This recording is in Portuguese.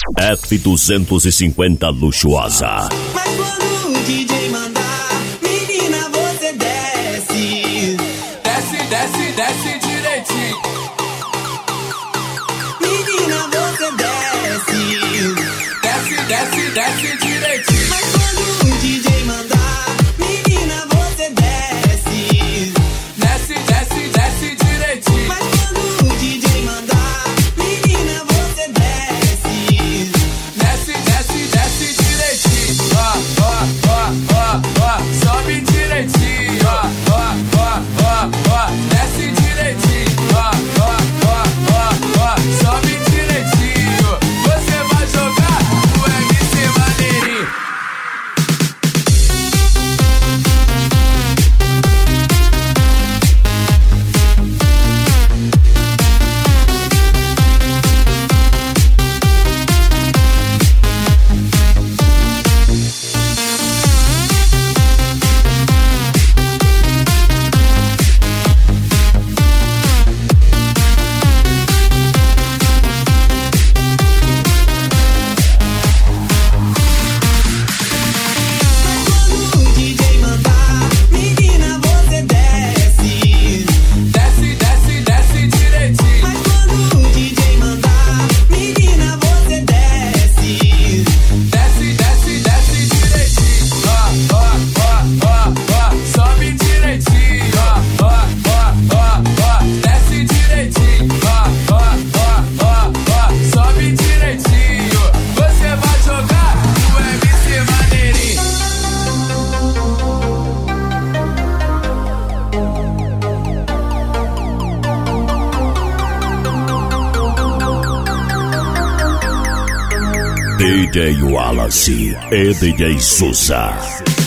F250 luxuosa. Mas quando o DJ mandar, menina, você desce. Desce, desce, desce direitinho. Menina, você desce. Desce, desce, desce direitinho. Mas quando o DJ mandar, menina, você desce. Desce, desce, desce direitinho. Mas quando o DJ mandar, menina, você desce. Desce, desce, desce direitinho. Ó, ó, ó, ó, ó. Sobe direitinho. Ó, ó, ó, ó, ó. Desce direitinho. Ó, ó, ó, ó, ó. Sobe direitinho. Você vai jogar o MC Maneirinho. Mas quando o DJ mandar, menina, você desce. Desce, desce, desce direitinho. Mas quando o DJ mandar, menina, você desce. Desce, desce, desce direitinho. Ó, ó, ó, ó, ó. Sobe direitinho. Ó, ó, ó, ó, ó. Desce direitinho. Ó, ó, ó, ó, ó. Sobe direitinho. Você vai jogar o MC Maneirinho. DJ Wallace e DJ Souza.